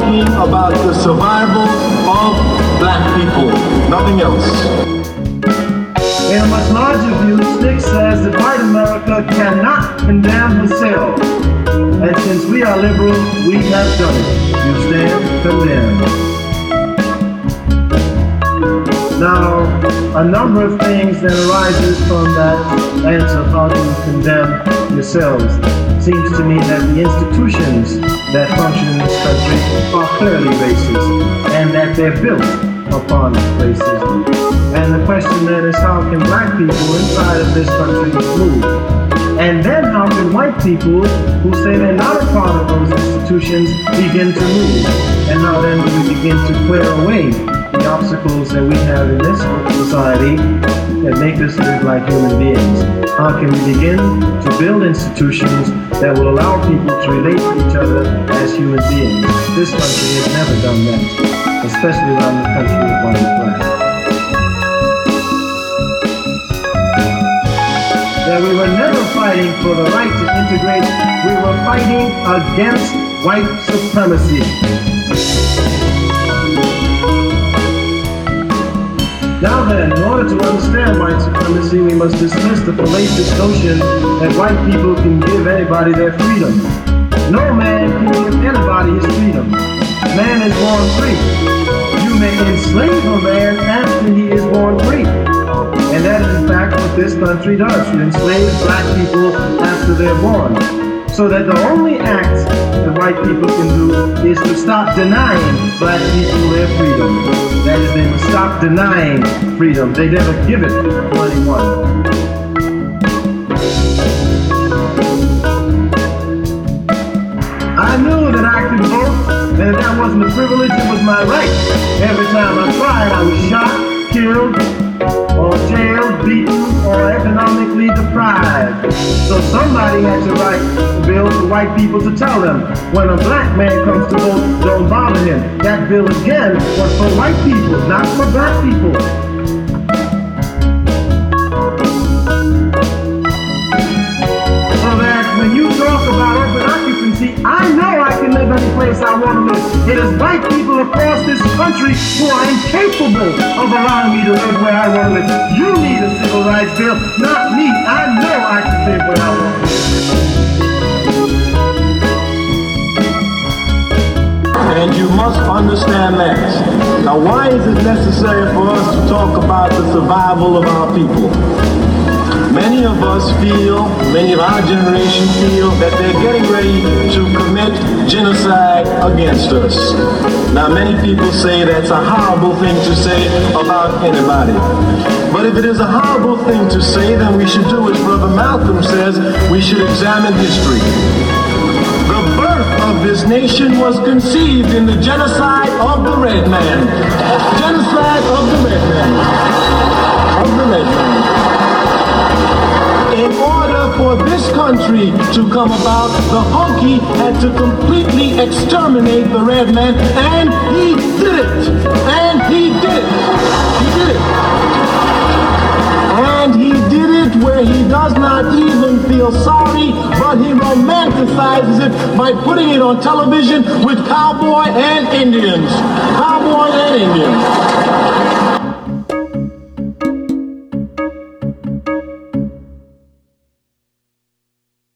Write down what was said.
talking about the survival of black people, nothing else. In a much larger view, Slick says that white America cannot condemn herself. And since we are liberal, we have done it. You stand condemned. Now, a number of things that arises from that answer, how do you condemn yourselves? Seems to me that the institutions that function in this country are clearly racist, and that they're built upon racism. And the question then is, how can black people inside of this country move? And then how can white people who say they're not a part of those institutions begin to move? And how then do we begin to clear away the obstacles that we have in this society that make us live like human beings? How can we begin to build institutions that will allow people to relate to each other as human beings? This country has never done that, especially around the country of white and black. That we were never fighting for the right to integrate, we were fighting against white supremacy. Now then, in order to understand white supremacy, we must dismiss the fallacious notion that white people can give anybody their freedom. No man can give anybody his freedom. Man is born free. You may enslave a man after he is born free. And that is in fact what this country does. It enslaves black people after they're born. So that the only act that white people can do is to stop denying black people their freedom. That is, they must stop denying freedom. They never give it to anyone. I knew that I could vote, and that wasn't a privilege, it was my right. Every time I tried, I was shot, killed, or jailed, beaten, or economically deprived. So somebody had to write a bill for white people to tell them, when a black man comes to vote, don't bother him. That bill again was for white people, not for black people. So that when you talk about urban occupancy, I know I can live any place I want to live. It is white people across this country who are incapable of allowing me to live where I want to live. You need a civil rights bill, not me. I know I can live where I want to live. And you must understand that. Now, why is it necessary for us to talk about the survival of our people? Many of us feel, many of our generation feel that they're getting ready to commit genocide against us. Now, many people say that's a horrible thing to say about anybody. But if it is a horrible thing to say, then we should do as Brother Malcolm says, we should examine history. The birth of this nation was conceived in the genocide of the red man. Genocide of the red man. Of the red man. In order for this country to come about, the Hokie had to completely exterminate the red man, and he did it. And he did it. He did it. And he did it where he does not even feel sorry, but he romanticizes it by putting it on television with cowboy and Indians. Cowboy and Indians.